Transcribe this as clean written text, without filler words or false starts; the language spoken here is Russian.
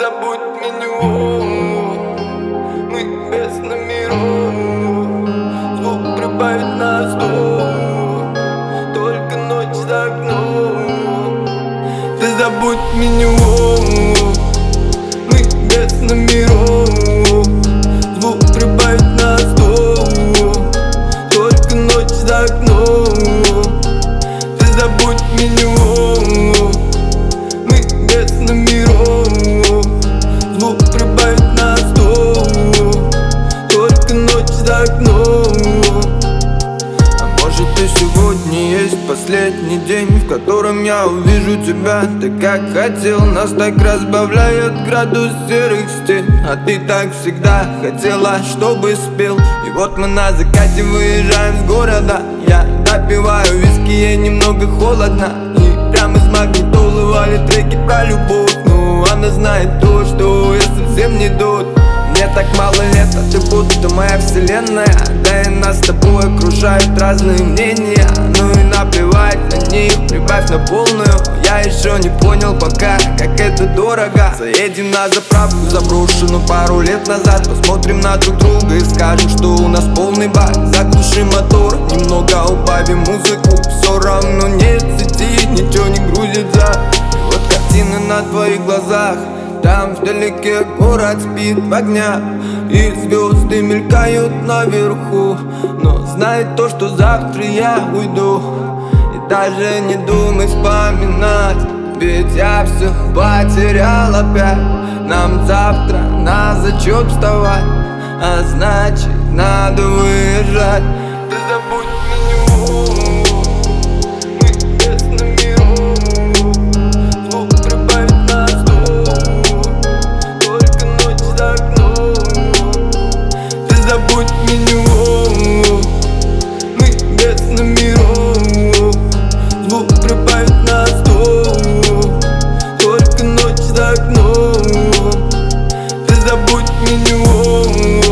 забудь меню. Мы без номеров, звук прибавить на 100, только ночь за окном. Ты забудь меню. Мы без номеров, звук прибавить на 100, только ночь за окном. Ты забудь меню. Мы без номеров, звук прибавить на 100, только ночь за окном. А может и сегодня есть последний день, в котором я увижу тебя. Ты как хотел, нас так разбавляет градус серых стен. А ты так всегда хотела, чтобы спел. И вот мы на закате выезжаем с города. Я допиваю виски, ей немного холодно. И прямо из магнитолы валит треки про любовь. Ну, она знает то, что я совсем не тот. Мне так мало лет, а ты будто моя вселенная. Да и нас с тобой окружают разные мнения. Ну и наплевать на них, прибавь на полную. Я еще не понял пока, как это дорого. Заедем на заправку, заброшенную пару лет назад. Посмотрим на друг друга и скажем, что у нас полный бак. Заглушим мотор, немного убавим музыку. Все равно нет сети, ничего не грузится. И вот картины на твоих глазах. Там вдалеке город спит в огнях, и звезды мелькают наверху. Но знай то, что завтра я уйду, и даже не думай вспоминать. Ведь я все потерял опять. Нам завтра на зачет вставать, а значит надо выезжать. Ты забудь меню. Мы без номеров, звук прибавить на 100, только ночь за окном. Ты забудь меню. Мы без номеров, звук прибавить на 100, только ночь за окном. Ты забудь меню.